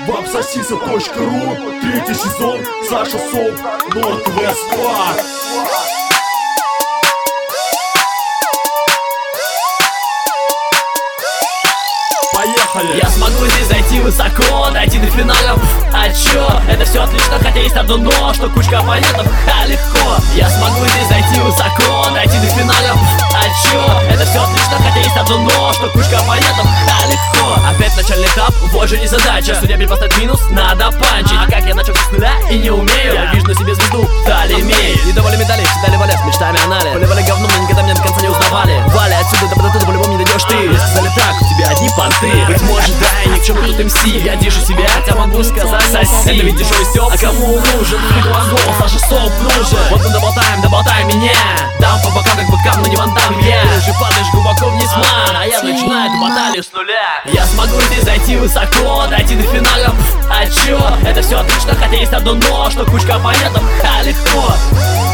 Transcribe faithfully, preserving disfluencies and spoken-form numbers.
Вапсосиса точка ру, третий сезон, Саша Сол, Норд-Вест Склад. Поехали! Я смогу здесь зайти высоко, дойти до финалов. А чё? Это все отлично, хотя есть одно но, что кучка оппонентов, ха, легко. Я смогу здесь зайти высоко, дойти до финалов. А чё? Это все отлично, хотя есть одно но, что кучка оппонентов, ха, легко. Опять начальный этап, вот же не задача. Судья бить поставить минус, надо панчить. А как я начал с нуля и не умею, я вижу на себе звезду, Талимей. Не давали медали, всегда валя с мечтами о нале. Поливали говном, но никогда меня до конца не узнавали. Валя отсюда, да до туда по-любому не дойдешь ты. Мне сказали так, у тебя одни понты. Быть может, да, и ни в чем тут эм си. Я держу себя, хотя могу сказать соси. Это ведь дешевый стёб, а кому нужен? Фигуазол, Саша Соп нужен. Вот мы доболтаем, доболтаем меня. Дам по бокам, как быкам, но не вандам я. Ты же падаешь глубоко вниз, ман, а я начинаю эту баталию с нуля. Я смогу здесь зайти высоко, дойти до финалов. А чё? Это все отлично, хотя есть одно но, что кучка оппонентов, ха, легко.